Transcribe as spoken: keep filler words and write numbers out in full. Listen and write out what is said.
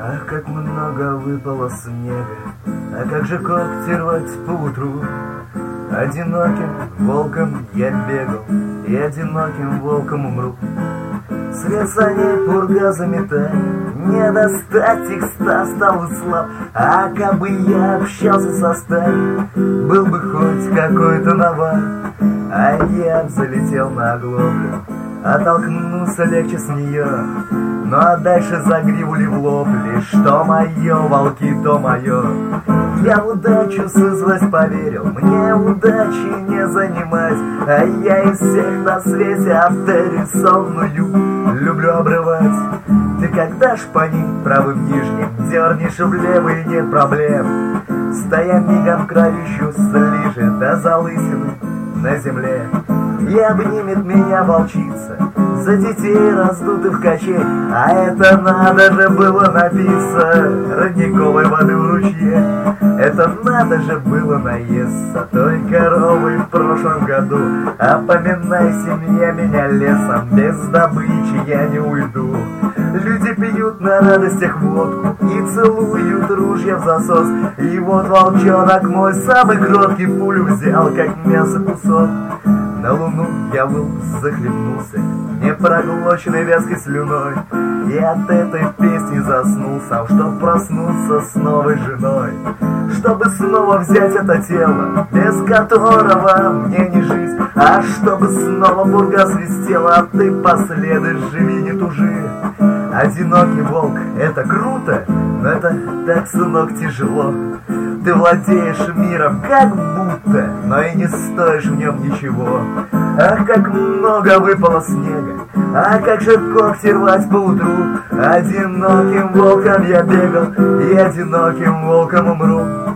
Ах, как много выпало снега, а как же когти рвать поутру. Одиноким волком я бегал, и одиноким волком умру. След саней пурга заметает, не достать их ста, стал бы слаб. А как бы я общался со стаей, был бы хоть какой-то навар. А я залетел на оглоблю, оттолкнулся легче с нее. Ну а дальше за гриву ли в лоб, лишь что мое, волки, то мое. Я в удачу сызвать поверил, мне удачи не занимать. А я из всех на свете авторисованную люблю обрывать. Ты когда ж по ним правым нижним дернешь влево, и нет проблем. Стоя мигом кровищу слижет до залысины на земле. И обнимет меня волчица за детей, раздутых качель. А это надо же было напиться родниковой воды в ручье. Это надо же было наесться той коровой в прошлом году. А поминай, семья меня лесом, без добычи я не уйду. Люди пьют на радостях водку и целуют ружья в засос. И вот волчонок мой самый кроткий пулю взял, как мясо кусок. На луну я был захлебнулся непроглоченной вязкой слюной, и от этой песни заснул сам, чтоб проснуться с новой женой. Чтобы снова взять это тело, без которого мне не жить. А чтобы снова пурга свистела, а ты последуешь, живи, не тужи. Одинокий волк — это круто, но это так, сынок, тяжело. Ты владеешь миром как будто, но и не стоишь в нем ничего. Ах, как много выпало снега, а как же когти рвать поутру. Одиноким волком я бегал, и одиноким волком умру.